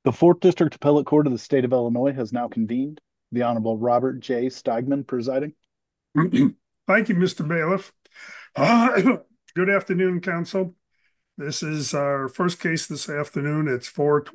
The Fourth District Appellate Court of the State of Illinois has now convened. The Honorable Robert J. Steigman presiding. Thank you, Mr. Bailiff. Good afternoon, Council. This is our first case this afternoon. It's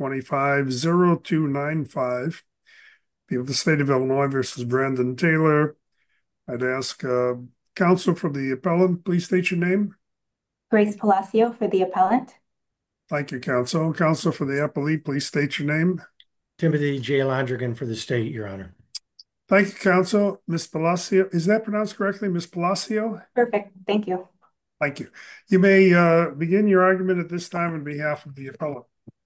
425-0295. People of the State of Illinois versus Brandon Taylor. I'd ask Counsel for the appellant, please state your name. Grace Palacio for the appellant. Thank you, Counsel. Counsel for the appellee, please state your name. Timothy J. Londrigan for the state, Your Honor. Thank you, Counsel. Ms. Palacio, is that pronounced correctly, Ms. Palacio? Perfect. Thank you. Thank you. You may begin your argument at this time on behalf of the appellant.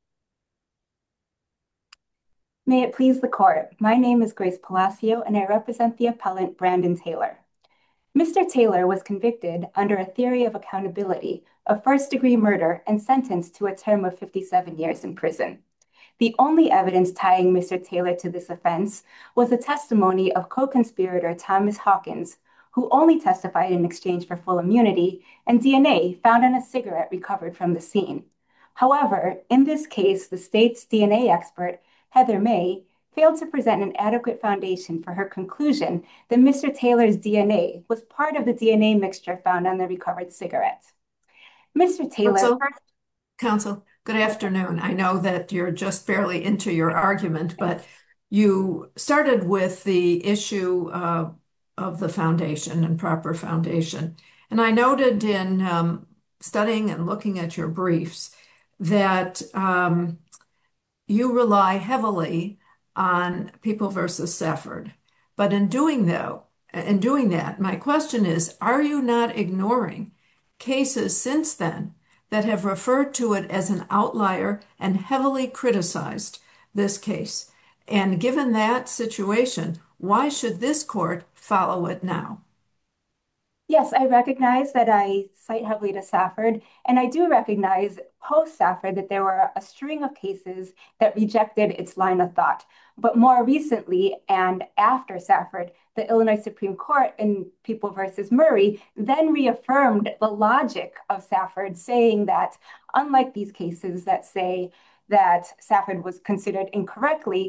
May it please the court. My name is Grace Palacio and I represent the appellant Brandon Taylor. Mr. Taylor was convicted under a theory of accountability of first-degree murder and sentenced to a term of 57 years in prison. The only evidence tying Mr. Taylor to this offense was the testimony of co-conspirator Thomas Hawkins, who only testified in exchange for full immunity, and DNA found on a cigarette recovered from the scene. However, in this case, the state's DNA expert, Heather May, failed to present an adequate foundation for her conclusion that Mr. Taylor's DNA was part of the DNA mixture found on the recovered cigarette. Mr. Taylor... Counsel, good afternoon. I know that you're just barely into your argument, but you started with the issue of the foundation and proper foundation. And I noted in studying and looking at your briefs that you rely heavily on People versus Safford. But in doing that, my question is, are you not ignoring cases since then that have referred to it as an outlier and heavily criticized this case? And given that situation, why should this court follow it now? Yes, I recognize that I cite heavily to Safford, and I do recognize post-Safford that there were a string of cases that rejected its line of thought. But more recently, and after Safford, the Illinois Supreme Court in People versus Murray then reaffirmed the logic of Safford, saying that unlike these cases that say that Safford was considered incorrectly,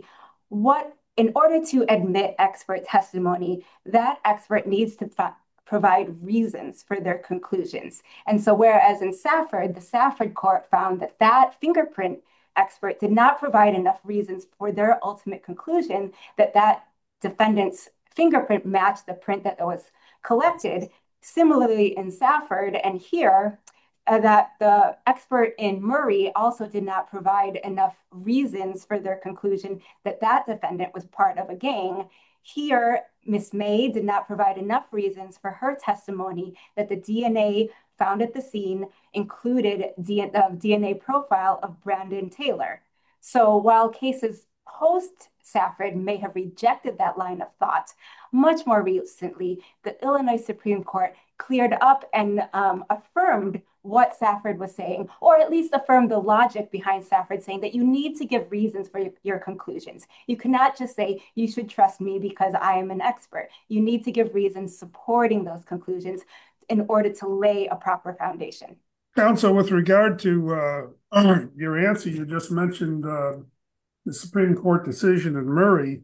in order to admit expert testimony, that expert needs to provide reasons for their conclusions. And so whereas in Safford, the Safford court found that that fingerprint expert did not provide enough reasons for their ultimate conclusion that that defendant's fingerprint matched the print that was collected. Similarly in Safford and here, that the expert in Murray also did not provide enough reasons for their conclusion that that defendant was part of a gang. Here, Ms. May did not provide enough reasons for her testimony that the DNA found at the scene included DNA profile of Brandon Taylor. So while cases post-Safford may have rejected that line of thought, much more recently, the Illinois Supreme Court cleared up and affirmed what Safford was saying, or at least affirmed the logic behind Safford saying that you need to give reasons for your conclusions. You cannot just say, you should trust me because I am an expert. You need to give reasons supporting those conclusions in order to lay a proper foundation. Counsel, with regard to your answer, you just mentioned the Supreme Court decision in Murray.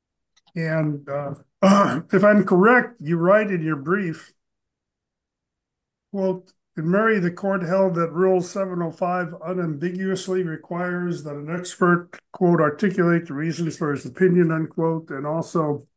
And if I'm correct, you write in your brief, quote, in Murray, the court held that Rule 705 unambiguously requires that an expert, quote, articulate the reasons for his opinion, unquote, and also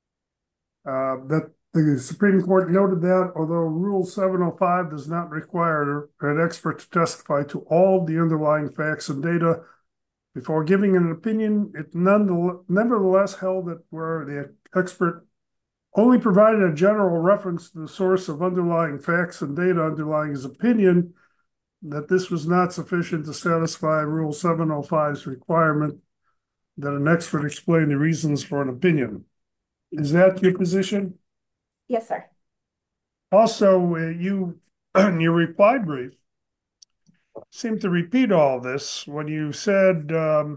that the Supreme Court noted that although Rule 705 does not require an expert to testify to all the underlying facts and data before giving an opinion, it nevertheless held that where the expert only provided a general reference to the source of underlying facts and data underlying his opinion, that this was not sufficient to satisfy Rule 705's requirement that an expert explain the reasons for an opinion. Is that your position? Yes, sir. Also, you, in your reply brief, seem to repeat all this when you said that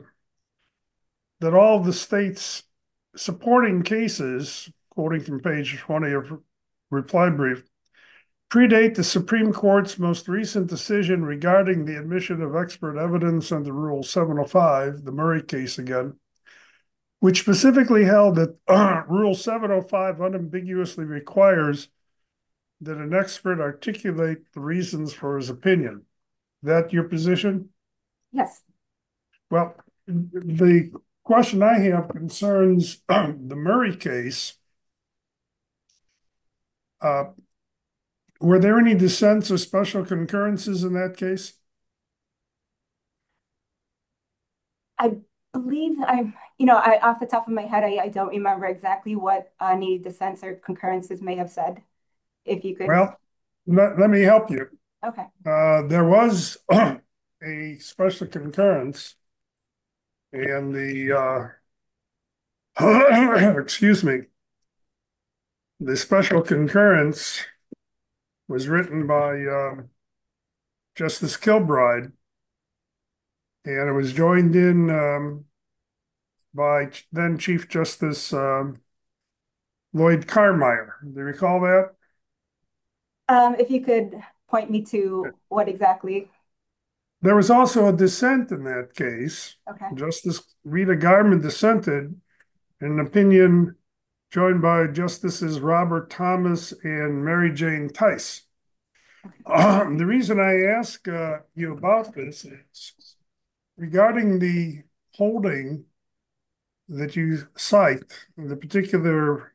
all the state's supporting cases, quoting from page 20 of reply brief, predate the Supreme Court's most recent decision regarding the admission of expert evidence under Rule 705, the Murray case again, which specifically held that Rule 705 unambiguously requires that an expert articulate the reasons for his opinion. That your position? Yes. Well, the question I have concerns the Murray case. Were there any dissents or special concurrences in that case? I believe off the top of my head, I don't remember exactly what any dissents or concurrences may have said. If you could. Well, let me help you. Okay. There was a special concurrence, and the excuse me, the special concurrence was written by Justice Kilbride, and it was joined in by then Chief Justice Lloyd Carmeier. Do you recall that? If you could point me to what exactly. There was also a dissent in that case. Okay. Justice Rita Garman dissented in an opinion joined by Justices Robert Thomas and Mary Jane Tice. The reason I ask you about this is regarding the holding that you cite, the particular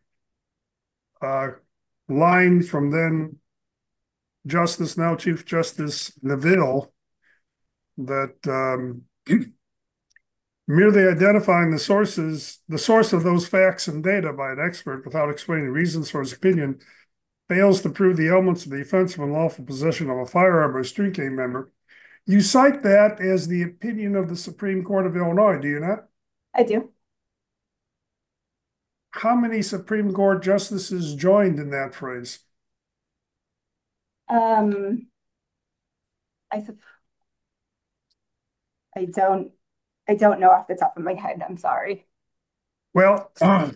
line from then Justice, now Chief Justice Neville, that merely identifying the source of those facts and data by an expert without explaining reasons for his opinion fails to prove the elements of the offense of unlawful possession of a firearm by a street gang member. You cite that as the opinion of the Supreme Court of Illinois, do you not? I do. How many Supreme Court justices joined in that phrase? I don't know off the top of my head. I'm sorry. Well, I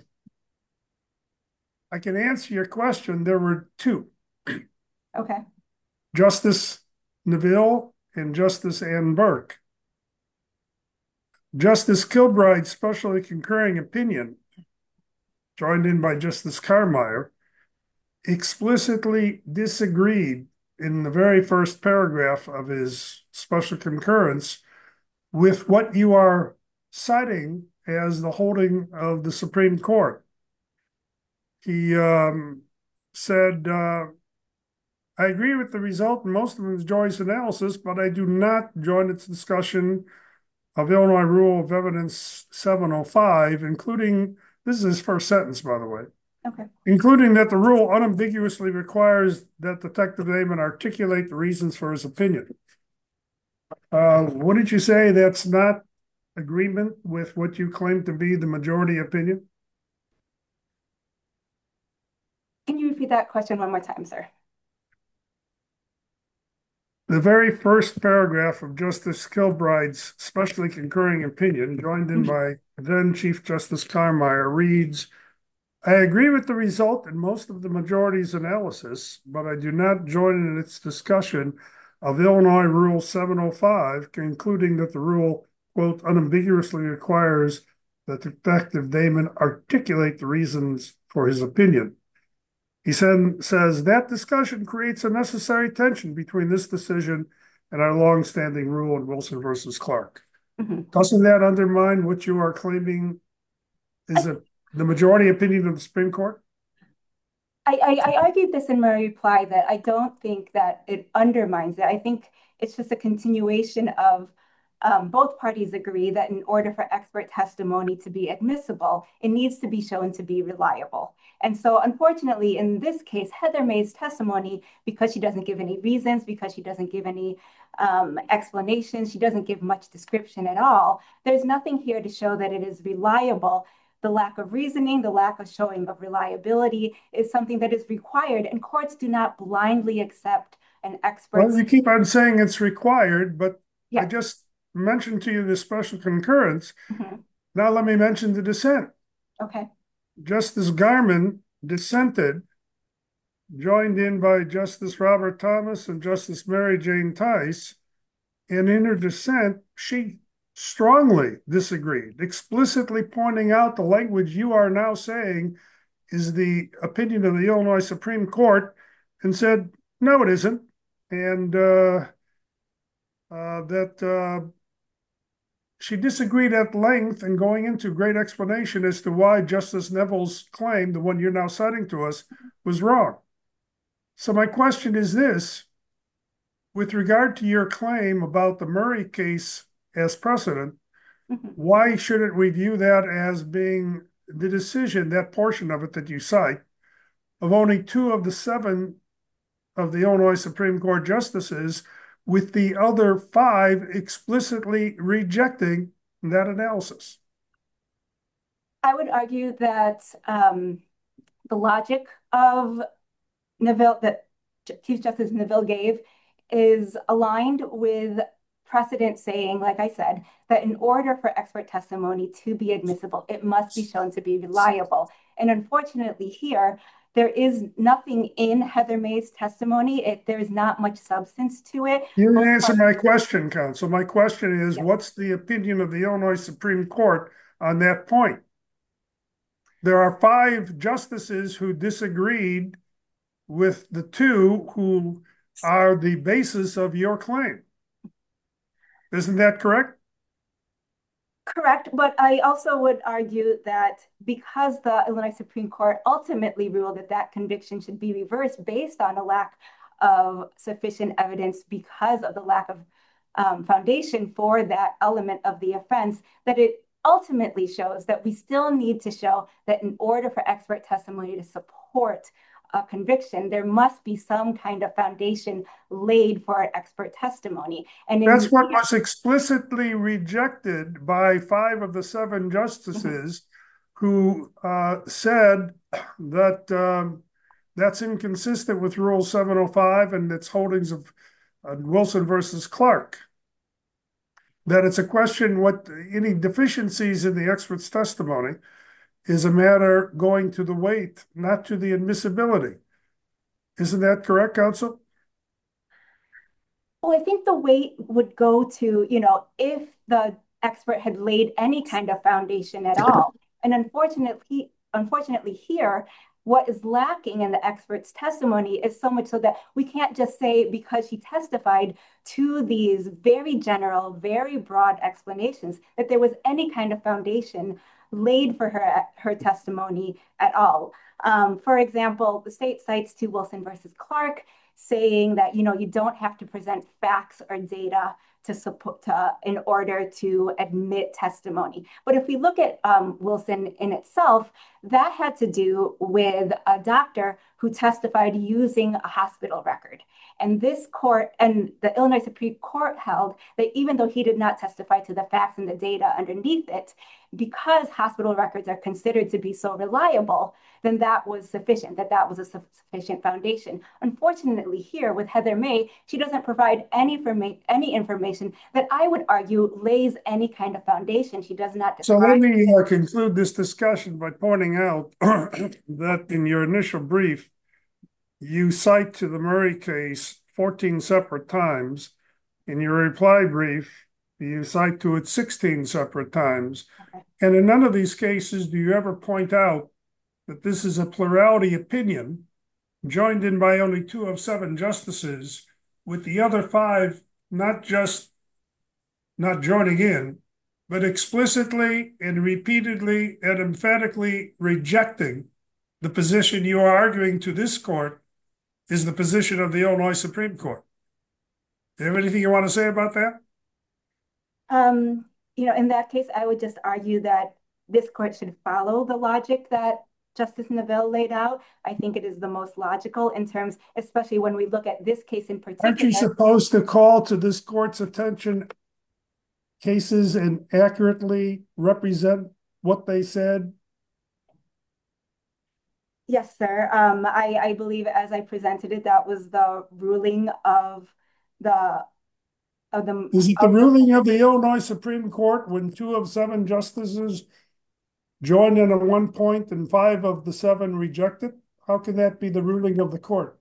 can answer your question. There were two. Okay. Justice Neville and Justice Ann Burke. Justice Kilbride's specially concurring opinion, joined in by Justice Carmeier, explicitly disagreed in the very first paragraph of his special concurrence with what you are citing as the holding of the Supreme Court. He said, I agree with the result in most of his Joyce analysis, but I do not join its discussion of Illinois Rule of Evidence 705, including, this is his first sentence, by the way, okay, including that the rule unambiguously requires that Detective Damon articulate the reasons for his opinion. Wouldn't you say that's not agreement with what you claim to be the majority opinion? Can you repeat that question one more time, sir? The very first paragraph of Justice Kilbride's specially concurring opinion, joined in by then Chief Justice Carmeier, reads, I agree with the result in most of the majority's analysis, but I do not join in its discussion of Illinois Rule 705, concluding that the rule, quote, unambiguously requires that Detective Damon articulate the reasons for his opinion. He says that discussion creates a necessary tension between this decision and our longstanding rule in Wilson versus Clark. Mm-hmm. Doesn't that undermine what you are claiming is the majority opinion of the Supreme Court? I argued this in my reply that I don't think that it undermines it. I think it's just a continuation of both parties agree that in order for expert testimony to be admissible, it needs to be shown to be reliable. And so unfortunately, in this case, Heather May's testimony, because she doesn't give any reasons, because she doesn't give any explanations, she doesn't give much description at all, there's nothing here to show that it is reliable. The lack of reasoning, the lack of showing of reliability is something that is required, and courts do not blindly accept an expert. Well, you keep on saying it's required, but yeah. I just mentioned to you the special concurrence. Mm-hmm. Now let me mention the dissent. Okay. Justice Garman dissented joined in by Justice Robert Thomas and Justice Mary Jane Tice. And in her dissent, she strongly disagreed, explicitly pointing out the language you are now saying is the opinion of the Illinois Supreme Court, and said, no, it isn't. And that she disagreed at length and going into great explanation as to why Justice Neville's claim, the one you're now citing to us, was wrong. So my question is this: with regard to your claim about the Murray case as precedent, why shouldn't we view that as being the decision, that portion of it that you cite, of only 2 of the 7 of the Illinois Supreme Court justices, with the other 5 explicitly rejecting that analysis? I would argue that the logic of Neville, that Chief Justice Neville gave, is aligned with precedent saying, like I said, that in order for expert testimony to be admissible, it must be shown to be reliable. And unfortunately here, there is nothing in Heather May's testimony. There is not much substance to it. You didn't answer my question, counsel. My question is, what's the opinion of the Illinois Supreme Court on that point? There are 5 justices who disagreed with the 2 who are the basis of your claim. Isn't that correct? Correct, but I also would argue that because the Illinois Supreme Court ultimately ruled that that conviction should be reversed based on a lack of sufficient evidence because of the lack of foundation for that element of the offense, that it ultimately shows that we still need to show that in order for expert testimony to support a conviction, there must be some kind of foundation laid for an expert testimony. And that's what was explicitly rejected by 5 of the 7 justices who said that that's inconsistent with Rule 705 and its holdings of Wilson versus Clark. That it's a question what any deficiencies in the expert's testimony is a matter going to the weight, not to the admissibility. Isn't that correct, counsel? Well, I think the weight would go to, if the expert had laid any kind of foundation at all. And unfortunately here, what is lacking in the expert's testimony is so much so that we can't just say because she testified to these very general, very broad explanations that there was any kind of foundation laid for her testimony at all. For example, the state cites to Wilson versus Clark, saying that you don't have to present facts or data to support in order to admit testimony. But if we look at Wilson in itself, that had to do with a doctor who testified using a hospital record. And this court and the Illinois Supreme Court held that even though he did not testify to the facts and the data underneath it, because hospital records are considered to be so reliable, then that was sufficient, that was a sufficient foundation. Unfortunately here with Heather May, she doesn't provide any information that I would argue lays any kind of foundation. She does not describe. So let me conclude this discussion by pointing out that in your initial brief, you cite to the Murray case 14 separate times. In your reply brief, you cite to it 16 separate times. Okay. And in none of these cases do you ever point out that this is a plurality opinion joined in by only 2 of 7 justices, with the other 5 not just not joining in, but explicitly and repeatedly and emphatically rejecting the position you are arguing to this court is the position of the Illinois Supreme Court. Do you have anything you want to say about that? In that case, I would just argue that this court should follow the logic that Justice Neville laid out. I think it is the most logical in terms, especially when we look at this case in particular. Aren't you supposed to call to this court's attention cases and accurately represent what they said? Yes, sir. I believe as I presented it, that was the ruling of the. Is it the ruling of the Illinois Supreme Court when 2 of 7 justices joined in at one point and 5 of the 7 rejected? how can that be the ruling of the court?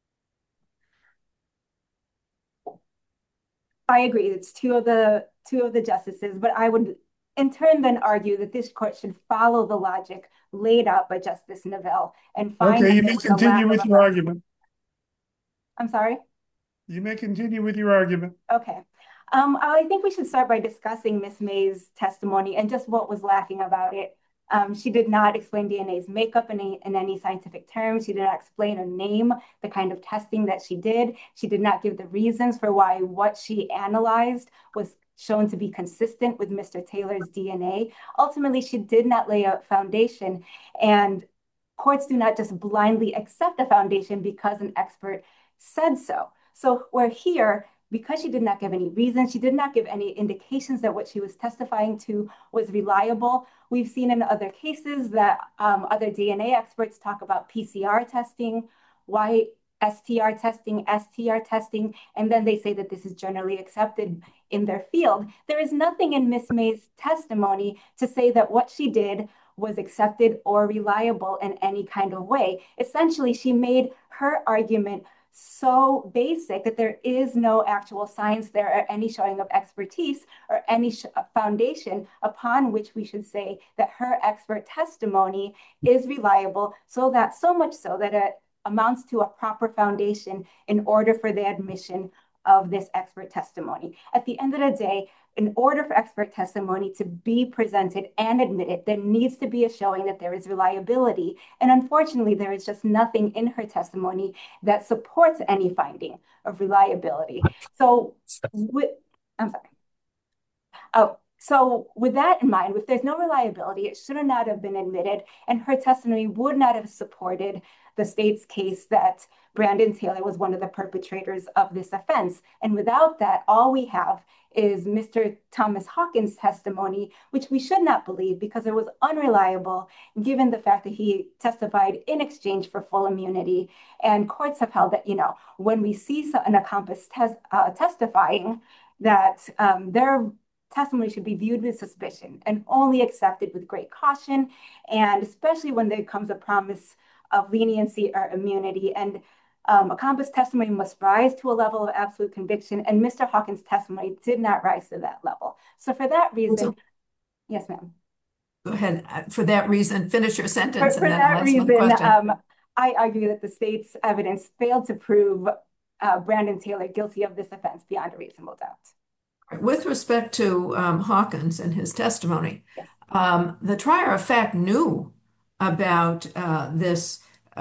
I agree. It's two of the justices, but I would in turn then argue that this court should follow the logic laid out by Justice Neville and find Okay, that you there may was a lack continue of with your argument. I'm sorry? You may continue with your argument. Okay. I think we should start by discussing Miss May's testimony and just what was lacking about it. She did not explain DNA's makeup in any scientific terms. She did not explain or name the kind of testing that she did. She did not give the reasons for why what she analyzed was shown to be consistent with Mr. Taylor's DNA. Ultimately, she did not lay a foundation, and courts do not just blindly accept a foundation because an expert said so. So we're here because she did not give any reasons, she did not give any indications that what she was testifying to was reliable. We've seen in other cases that other DNA experts talk about PCR testing, why STR testing, STR testing, and then they say that this is generally accepted in their field. There is nothing in Miss May's testimony to say that what she did was accepted or reliable in any kind of way. Essentially, she made her argument so basic that there is no actual science there or any showing of expertise or any foundation upon which we should say that her expert testimony is reliable, so much so that it amounts to a proper foundation in order for the admission of this expert testimony. At the end of the day, in order for expert testimony to be presented and admitted, there needs to be a showing that there is reliability. And unfortunately, there is just nothing in her testimony that supports any finding of reliability. So, I'm sorry. So with that in mind, if there's no reliability, it should not have been admitted, and her testimony would not have supported the state's case that Brandon Taylor was one of the perpetrators of this offense. And without that, all we have is Mr. Thomas Hawkins' testimony, which we should not believe because it was unreliable, given the fact that he testified in exchange for full immunity. And courts have held that, when we see an accomplice testifying, that their testimony should be viewed with suspicion and only accepted with great caution, and especially when there comes a promise of leniency or immunity. And accomplice testimony must rise to a level of absolute conviction, and Mr. Hawkins' testimony did not rise to that level. So for that reason, yes, ma'am. Go ahead. For that reason, finish your sentence For and then that I'll ask reason, one question. I argue that the state's evidence failed to prove Brandon Taylor guilty of this offense beyond a reasonable doubt. With respect to Hawkins and his testimony, Yes. The trier of fact knew about this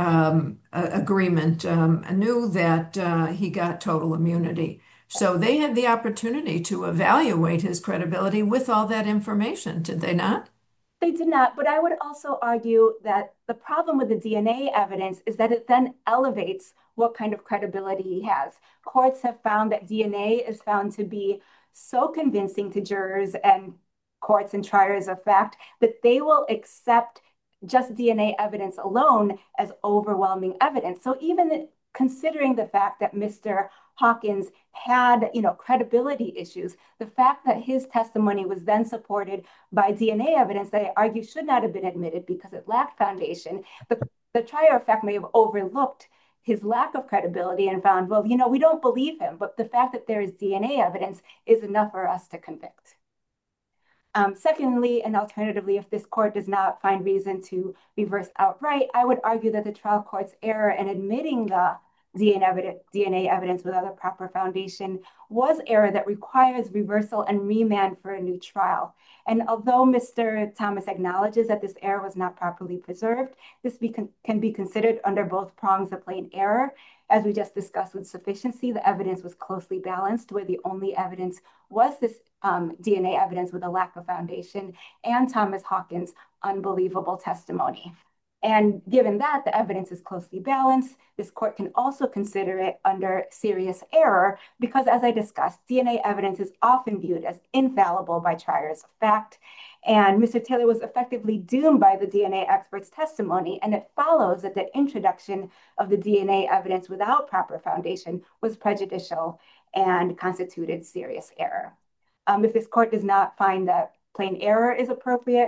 agreement, knew that he got total immunity. So they had the opportunity to evaluate his credibility with all that information, did they not? They did not, but I would also argue that the problem with the DNA evidence is that it then elevates what kind of credibility he has. Courts have found that DNA is found to be so convincing to jurors and courts and triers of fact that they will accept just DNA evidence alone as overwhelming evidence. So even considering the fact that Mr. Hawkins had, credibility issues, the fact that his testimony was then supported by DNA evidence that I argue should not have been admitted because it lacked foundation, the trier of fact may have overlooked his lack of credibility and found, well, we don't believe him, but the fact that there is DNA evidence is enough for us to convict. Secondly, and alternatively, if this court does not find reason to reverse outright, I would argue that the trial court's error in admitting the DNA evidence without a proper foundation was error that requires reversal and remand for a new trial. And although Mr. Thomas acknowledges that this error was not properly preserved, this can be considered under both prongs of plain error. As we just discussed with sufficiency, the evidence was closely balanced, where the only evidence was this DNA evidence with a lack of foundation and Thomas Hawkins' unbelievable testimony. And given that the evidence is closely balanced, this court can also consider it under serious error because, as I discussed, DNA evidence is often viewed as infallible by triers of fact. And Mr. Taylor was effectively doomed by the DNA expert's testimony, and it follows that the introduction of the DNA evidence without proper foundation was prejudicial and constituted serious error. If this court does not find that plain error is appropriate,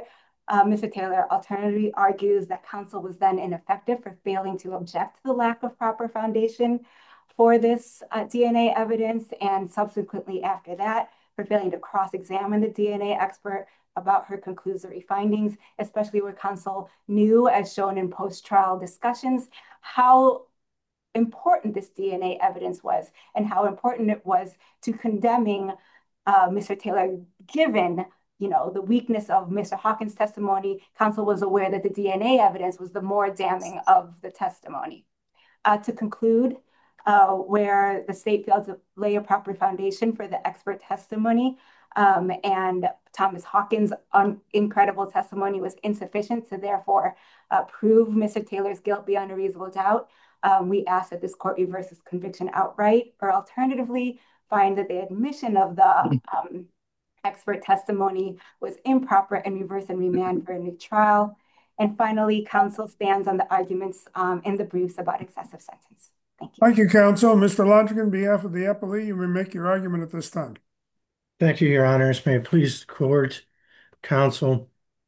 Mr. Taylor alternatively argues that counsel was then ineffective for failing to object to the lack of proper foundation for this DNA evidence, and subsequently after that, for failing to cross-examine the DNA expert about her conclusory findings, especially where counsel knew, as shown in post-trial discussions, how important this DNA evidence was and how important it was to condemning Mr. Taylor, given the weakness of Mr. Hawkins' testimony. Counsel was aware that the DNA evidence was the more damning of the testimony. To conclude, where the state failed to lay a proper foundation for the expert testimony, and Thomas Hawkins' incredible testimony was insufficient to therefore prove Mr. Taylor's guilt beyond a reasonable doubt, we ask that this court reverse this conviction outright, or alternatively find that the admission of the expert testimony was improper and reverse and remand for a new trial. And finally, counsel stands on the arguments in the briefs about excessive sentence. Thank you. Thank you, counsel. Mr. Lodrick, on behalf of the appellee, you may make your argument at this time. Thank you, Your Honors. May it please the court, counsel.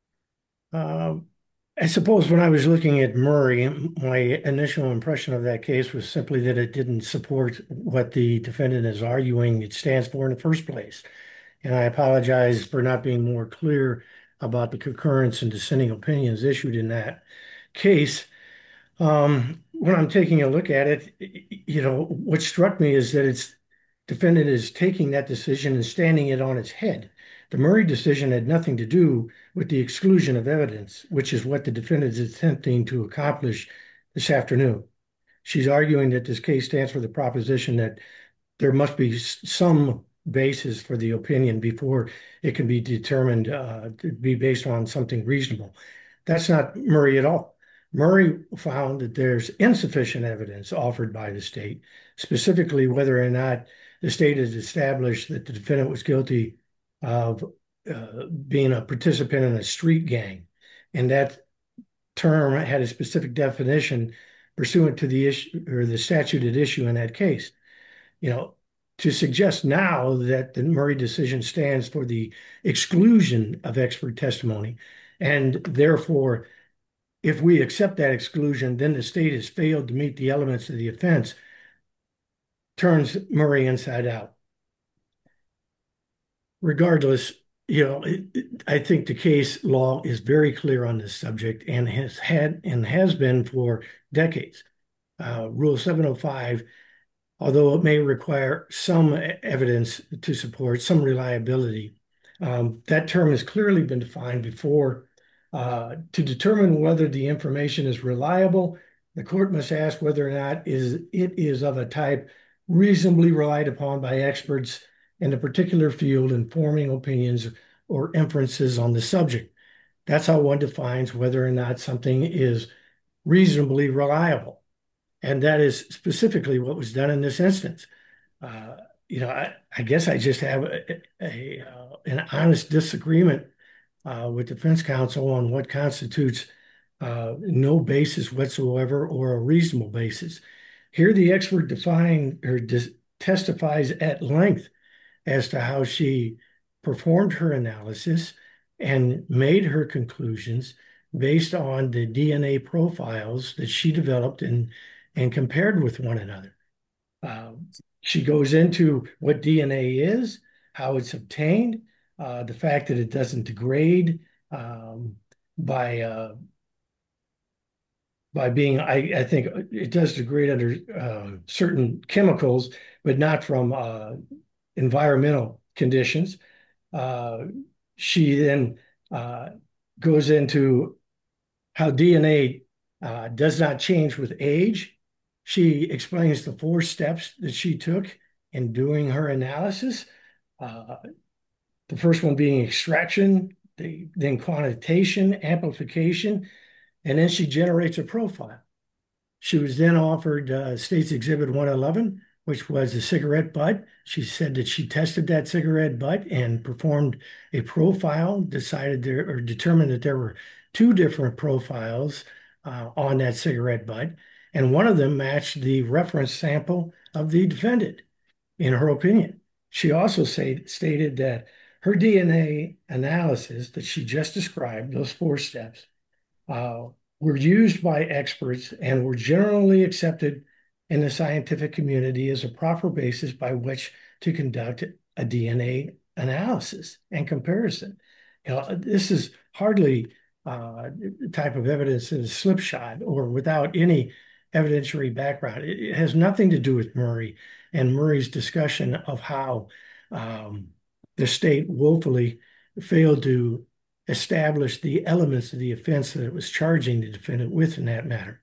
I suppose when I was looking at Murray, my initial impression of that case was simply that it didn't support what the defendant is arguing it stands for in the first place. And I apologize for not being more clear about the concurrence and dissenting opinions issued in that case. When I'm taking a look at it, what struck me is that its defendant is taking that decision and standing it on its head. The Murray decision had nothing to do with the exclusion of evidence, which is what the defendant is attempting to accomplish this afternoon. She's arguing that this case stands for the proposition that there must be some basis for the opinion before it can be determined to be based on something reasonable. That's not Murray at all. Murray found that there's insufficient evidence offered by the state, specifically whether or not the state has established that the defendant was guilty of being a participant in a street gang. And that term had a specific definition pursuant to the issue or the statute at issue in that case. To suggest now that the Murray decision stands for the exclusion of expert testimony, and therefore, if we accept that exclusion, then the state has failed to meet the elements of the offense, turns Murray inside out. Regardless, I think the case law is very clear on this subject and has been for decades. Rule 705, although it may require some evidence to support some reliability, that term has clearly been defined before. To determine whether the information is reliable, the court must ask whether or not it is of a type reasonably relied upon by experts in a particular field in forming opinions or inferences on the subject. That's how one defines whether or not something is reasonably reliable. And that is specifically what was done in this instance. I guess I just have an honest disagreement with defense counsel on what constitutes no basis whatsoever or a reasonable basis. Here, the expert testifies at length as to how she performed her analysis and made her conclusions based on the DNA profiles that she developed and compared with one another. She goes into what DNA is, how it's obtained, the fact that it doesn't degrade by being, I think it does degrade under certain chemicals, but not from environmental conditions. She then goes into how DNA does not change with age. She explains the 4 steps that she took in doing her analysis. The first one being extraction, then quantitation, amplification, and then she generates a profile. She was then offered State's Exhibit 111, which was a cigarette butt. She said that she tested that cigarette butt and performed a profile, determined that there were 2 different profiles on that cigarette butt, and one of them matched the reference sample of the defendant, in her opinion. She also stated that her DNA analysis that she just described, those 4 steps, were used by experts and were generally accepted in the scientific community as a proper basis by which to conduct a DNA analysis and comparison. This is hardly the type of evidence in a slipshod or without any evidentiary background. It has nothing to do with Murray and Murray's discussion of how the state willfully failed to establish the elements of the offense that it was charging the defendant with in that matter.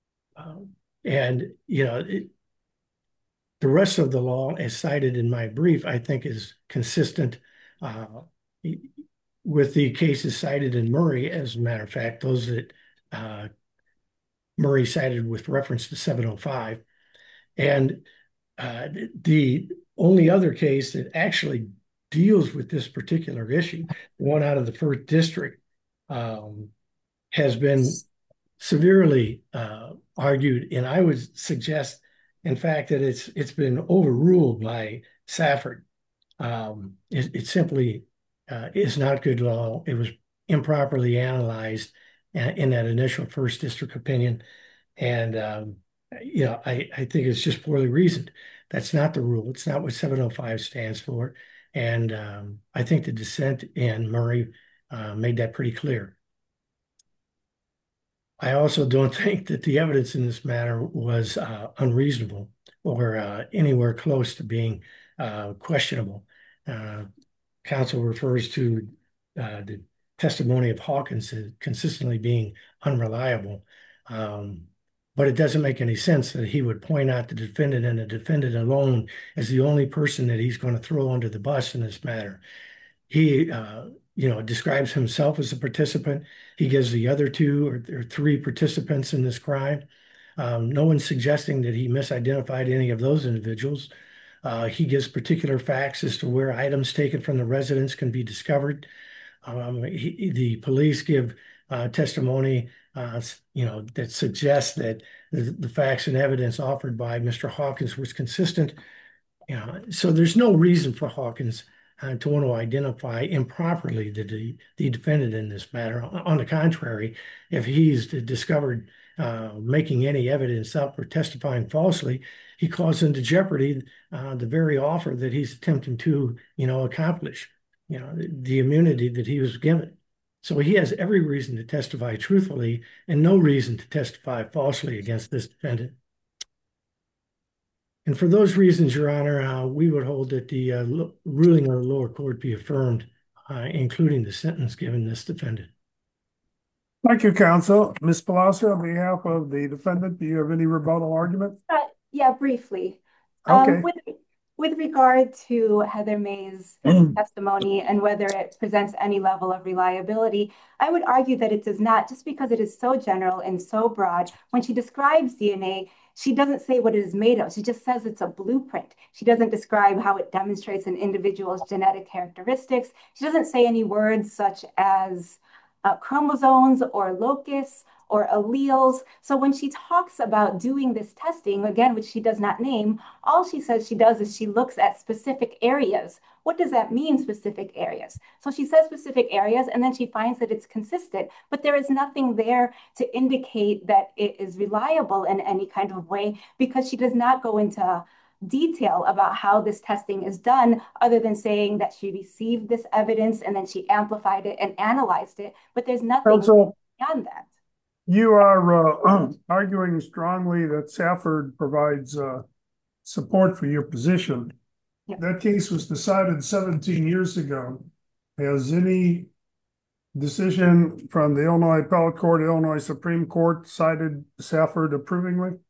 The rest of the law, as cited in my brief, I think is consistent with the cases cited in Murray. As a matter of fact, those that Murray cited with reference to 705. And the only other case that actually deals with this particular issue, one out of the 1st District, has been severely argued, and I would suggest, in fact, that it's been overruled by Safford. It simply is not good law. It was improperly analyzed in that initial 1st District opinion, and I think it's just poorly reasoned. That's not the rule. It's not what 705 stands for, and I think the dissent in Murray made that pretty clear. I also don't think that the evidence in this matter was unreasonable or anywhere close to being questionable. Counsel refers to the testimony of Hawkins as consistently being unreliable, but it doesn't make any sense that he would point out the defendant and the defendant alone as the only person that he's going to throw under the bus in this matter. He describes himself as a participant. He gives the other 2 or 3 participants in this crime. No one's suggesting that he misidentified any of those individuals. He gives particular facts as to where items taken from the residence can be discovered. The police give testimony, that suggests that the facts and evidence offered by Mr. Hawkins was consistent. So there's no reason for Hawkins to want to identify improperly the defendant in this matter. On the contrary, if he's discovered making any evidence up or testifying falsely, he calls into jeopardy the very offer that he's attempting to, accomplish, the immunity that he was given. So he has every reason to testify truthfully and no reason to testify falsely against this defendant. And for those reasons, Your Honor, we would hold that the ruling of the lower court be affirmed, including the sentence given this defendant. Thank you, counsel. Ms. Palazzo, on behalf of the defendant, do you have any rebuttal argument? Yeah, briefly. Okay. With regard to Heather May's testimony and whether it presents any level of reliability, I would argue that it does not, just because it is so general and so broad. When she describes DNA, she doesn't say what it is made of. She just says it's a blueprint. She doesn't describe how it demonstrates an individual's genetic characteristics. She doesn't say any words such as chromosomes or locus or alleles. So when she talks about doing this testing, again, which she does not name, all she says she does is she looks at specific areas. What does that mean, specific areas? So she says specific areas, and then she finds that it's consistent, but there is nothing there to indicate that it is reliable in any kind of way, because she does not go into detail about how this testing is done, other than saying that she received this evidence and then she amplified it and analyzed it, but there's nothing beyond that. You are arguing strongly that Safford provides support for your position. Yep. That case was decided 17 years ago. Has any decision from the Illinois Appellate Court, Illinois Supreme Court cited Safford approvingly?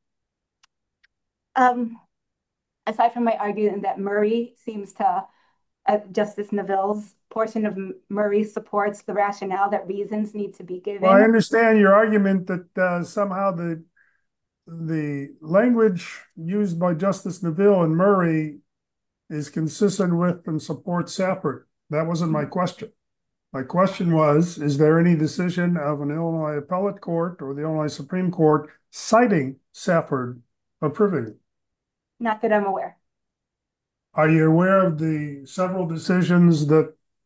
Aside from my argument that Murray seems to, Justice Neville's portion of Murray supports the rationale that reasons need to be given. Well, I understand your argument that somehow the language used by Justice Neville and Murray is consistent with and supports Safford. That wasn't my question. My question was, is there any decision of an Illinois Appellate Court or the Illinois Supreme Court citing Safford approvingly? Not that I'm aware. Are you aware of the several decisions that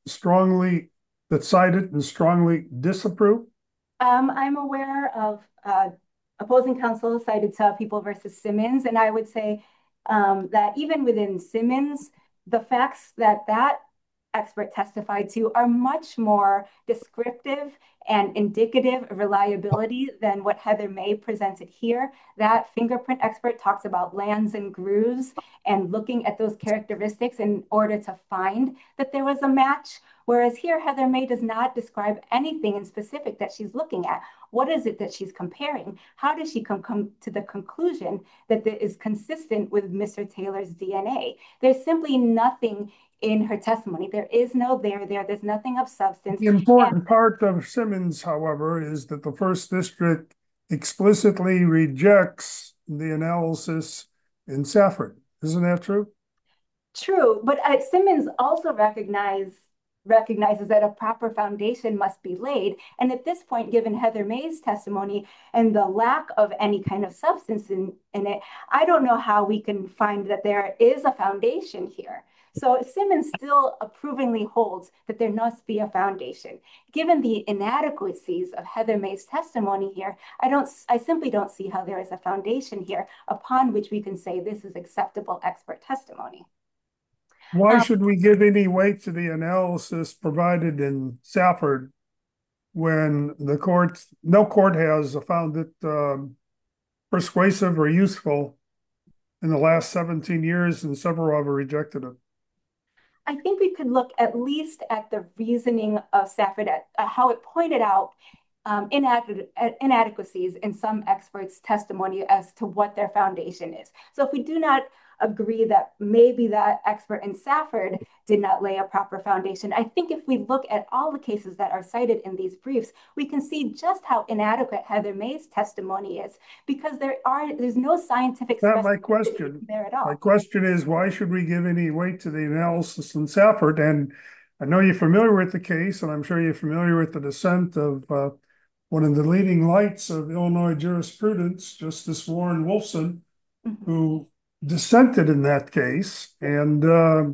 that cite it and strongly disapprove? I'm aware of opposing counsel cited People versus Simmons, and I would say that even within Simmons, the facts that expert testified to are much more descriptive and indicative of reliability than what Heather May presented here. That fingerprint expert talks about lands and grooves and looking at those characteristics in order to find that there was a match. Whereas here, Heather May does not describe anything in specific that she's looking at. What is it that she's comparing? How does she come to the conclusion that that is consistent with Mr. Taylor's DNA? There's simply nothing in her testimony. There is no there. There's nothing of substance. The important part of Simmons, however, is that the First District explicitly rejects the analysis in Safford. Isn't that true? True, but Simmons also recognizes that a proper foundation must be laid. And at this point, given Heather May's testimony and the lack of any kind of substance in it, I don't know how we can find that there is a foundation here. So Simmons still approvingly holds that there must be a foundation. Given the inadequacies of Heather May's testimony here, I simply don't see how there is a foundation here upon which we can say this is acceptable expert testimony. Why should we give any weight to the analysis provided in Safford when no court has found it persuasive or useful in the last 17 years, and several have rejected it? I think we could look at least at the reasoning of Safford, at how it pointed out inadequacies in some experts' testimony as to what their foundation is. So if we do not agree that maybe that expert in Safford did not lay a proper foundation, I think if we look at all the cases that are cited in these briefs, we can see just how inadequate Heather May's testimony is, because there's no scientific That's my question there at all. My question is, why should we give any weight to the analysis in Safford? And I know you're familiar with the case, and I'm sure you're familiar with the dissent of one of the leading lights of Illinois jurisprudence, Justice Warren Wolfson, who dissented in that case. And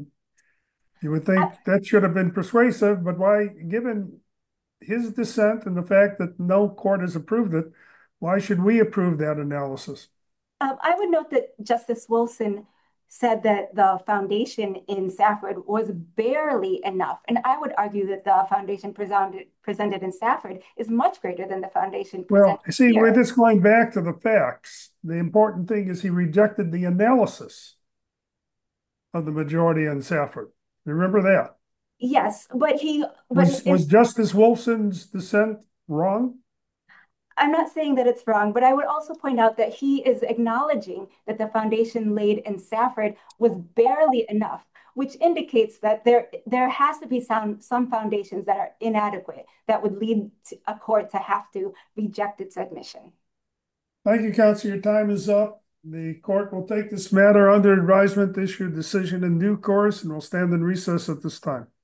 you would think that should have been persuasive, but why, given his dissent and the fact that no court has approved it, why should we approve that analysis? I would note that Justice Wilson said that the foundation in Safford was barely enough. And I would argue that the foundation presented in Safford is much greater than the foundation presented Well, see, here. we're just going back to the facts. The important thing is he rejected the analysis of the majority in Safford. Remember that? Yes, but was Justice Wolfson's dissent wrong? I'm not saying that it's wrong, but I would also point out that he is acknowledging that the foundation laid in Safford was barely enough, which indicates that there has to be some foundations that are inadequate that would lead to a court to have to reject its admission. Thank you, counsel. Your time is up. The court will take this matter under advisement, issue a decision in due course, and will stand in recess at this time.